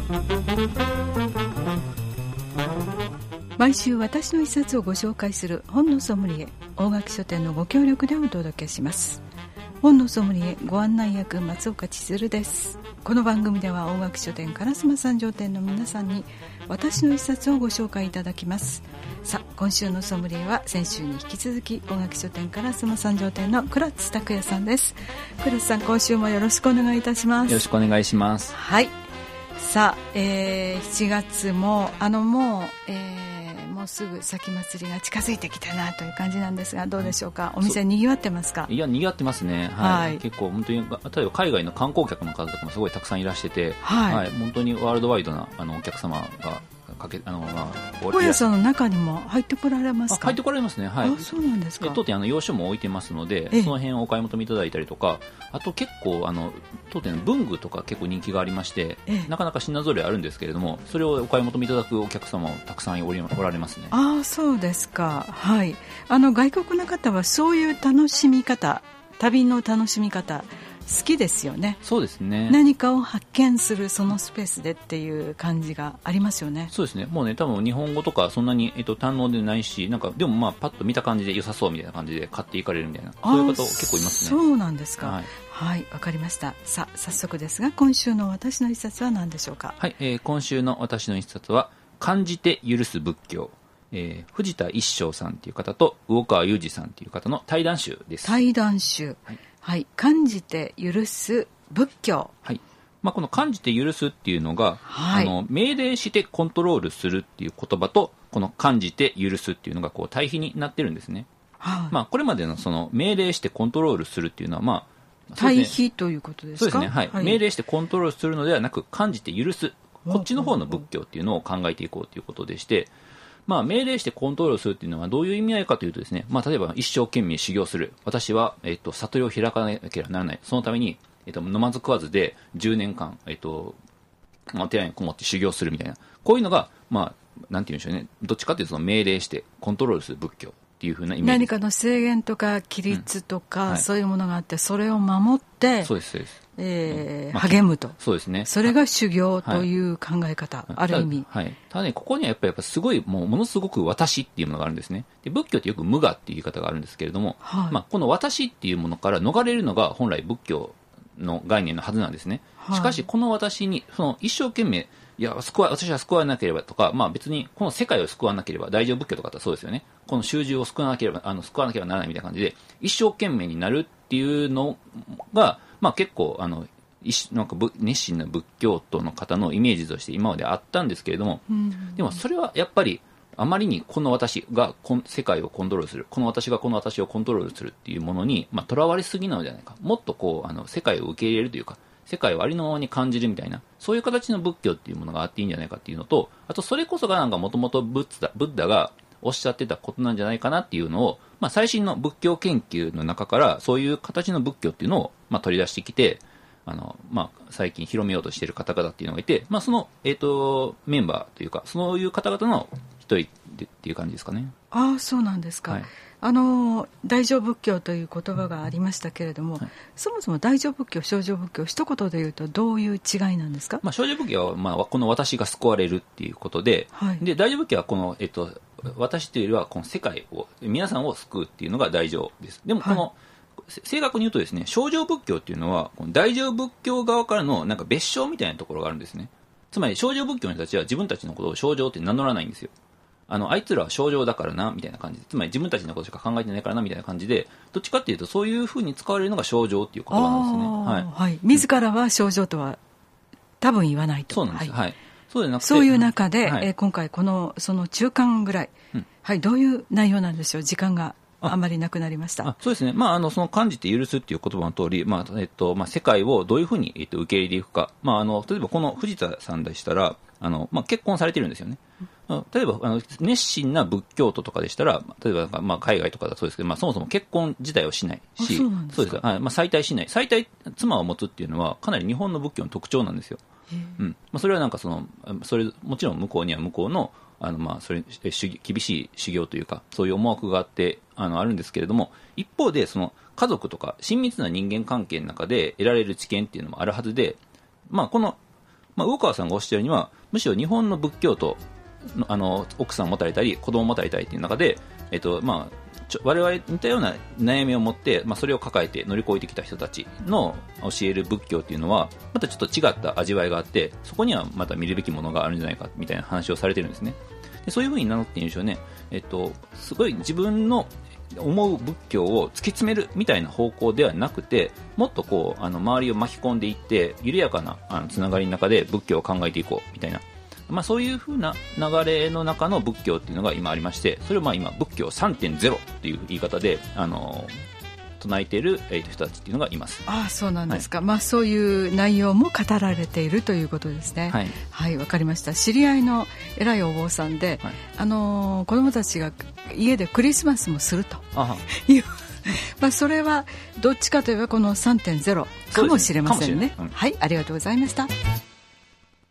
毎週私の一冊をご紹介する本のソムリエ、大垣書店のご協力でお届けします。本のソムリエご案内役、松岡千鶴です。この番組では大垣書店烏丸三条店の皆さんに私の一冊をご紹介いただきます。さあ、今週のソムリエは先週に引き続き大垣書店烏丸三条店の倉津拓也さんです。倉津さん、今週もよろしくお願いいたします。 よろしくお願いします。 はい。さあ、7月ももうすぐ先祭りが近づいてきたなという感じなんですが、どうでしょうか。お店にぎわってますか。 いや、にぎわってますね、はい、結構本当に、例えば海外の観光客の方とかもすごいたくさんいらしてて、はい本当にワールドワイドなお客様が本屋さんの中にも入ってこられますか。 入ってこられますね、はい。 そうなんですか。 当店洋書も置いてますので、その辺をお買い求めいただいたりとか、あと結構当店の文具とか結構人気がありまして、なかなか品揃えあるんですけれども、それをお買い求めいただくお客様もたくさんおられますね。 そうですか。はい。外国の方はそういう楽しみ方、旅の楽しみ方好きですよね。 そうですね。 何かを発見するそのスペースでっていう感じがありますよね。 そうですね。もうね、多分日本語とかそんなに、堪能でないし、なんかでもパッと見た感じで良さそうみたいな感じで買っていかれるみたいな、そういう方結構いますね。 そうなんですか。 はい、 はい、わかりました。さあ、早速ですが、今週の私の一冊は何でしょうか。 はい、今週の私の一冊は感じて許す仏教、藤田一生さんという方と魚川雄二さんという方の対談集です。 対談集、はいはい、感じて許す仏教、 はい。この感じて許すっていうのが、はい、命令してコントロールするっていう言葉と、この感じて許すっていうのがこう対比になってるんですね。はい。これまでのその命令してコントロールするっていうのは対比ということですか。 そうですね、はいはい。命令してコントロールするのではなく、感じて許す、こっちの方の仏教っていうのを考えていこうということでして、命令してコントロールするっていうのはどういう意味合いかというとですね、例えば一生懸命修行する、私は、悟りを開かなければならない、そのために、飲まず食わずで10年間、寺にこもって修行するみたいな、こういうのが、なんていうんでしょうね、どっちかというとその命令してコントロールする仏教っていう風なイメージ。 何かの制限とか規律とか、そういうものがあって、それを守って、 そうですそうです、 励むと。 そうですね。 それが修行という考え方、ある意味。 はい。ただね、ここにはやっぱりすごい、ものすごく私っていうものがあるんですね。で、仏教ってよく無我っていう言い方があるんですけれども、この私っていうものから逃れるのが本来仏教の概念のはずなんですね。しかし、この私に、一生懸命、いや、私は救わなければとか、別にこの世界を救わなければ、大乗仏教とかだったらそうですよね。この習字を救わなければならないみたいな感じで、一生懸命になるっていうのが、結構、なんか熱心な仏教徒の方のイメージとして今まであったんですけれども、でもそれはやっぱり、あまりにこの私が世界をコントロールする、この私がこの私をコントロールするっていうものに、とらわれすぎなのではないか。もっと世界を受け入れるというか、世界をありのままに感じるみたいな、そういう形の仏教っていうものがあっていいんじゃないかっていうのと、あとそれこそがなんかもともとブッダがおっしゃってたことなんじゃないかなっていうのを、最新の仏教研究の中からそういう形の仏教っていうのを取り出してきて、最近広めようとしている方々っていうのがいて、その、メンバーというか、そういう方々の一人っていう感じですかね。 そうなんですか。はい、大乗仏教という言葉がありましたけれども、そもそも大乗仏教、小乗仏教、一言で言うとどういう違いなんですか。 小乗仏教は、この私が救われるっていうことで、で大乗仏教はこの、私というよりはこの世界を、皆さんを救うっていうのが大乗です。でもこの、正確に言うとですね、小乗仏教っていうのはこの大乗仏教側からのなんか別称みたいなところがあるんですね。つまり小乗仏教の人たちは自分たちのことを小乗って名乗らないんですよ。あいつらは小乗だからなみたいな感じで、つまり自分たちのことしか考えてないからなみたいな感じで、どっちかっていうとそういうふうに使われるのが小乗っていう言葉なんですね。 はい。自らは小乗とは多分言わないと。 そうなんです。はい。そうでなくて、 そういう中で、今回その中間ぐらい、どういう内容なんでしょう。時間があまりなくなりました。 そうですね。その感じて許すっていう言葉の通り、世界をどういうふうに、受け入れていくか。例えばこの藤田さんでしたら、結婚されてるんですよね。例えば熱心な仏教徒とかでしたら、例えば海外とかだとそうですけど、そもそも結婚自体をしないし、そうです。再退しない。再退、妻を持つっていうのはかなり日本の仏教の特徴なんですよ。それはなんかもちろん向こうには向こうのそれ厳しい修行というか、そういう思惑があってあるんですけれども、一方でその家族とか親密な人間関係の中で得られる知見っていうのもあるはずで、この魚川さんがおっしゃるには、むしろ日本の仏教徒奥さんを持たれたり子供を持たれたりという中で、我々に似たような悩みを持って、それを抱えて乗り越えてきた人たちの教える仏教というのはまたちょっと違った味わいがあって、そこにはまた見るべきものがあるんじゃないかみたいな話をされてるんですね。でそういうふうに名乗っているんでしょうね。すごい自分の思う仏教を突き詰めるみたいな方向ではなくて、もっとこう周りを巻き込んでいって緩やかなつながりの中で仏教を考えていこうみたいな、そういう風な流れの中の仏教っていうのが今ありまして、それを今仏教 3.0 っていう言い方で唱えている人たちっていうのがいます。 そうなんですか。そういう内容も語られているということですね。はい、わかりました。知り合いの偉いお坊さんで、子供たちが家でクリスマスもするというそれはどっちかといえばこの 3.0 かもしれませんね。はい、ありがとうございました。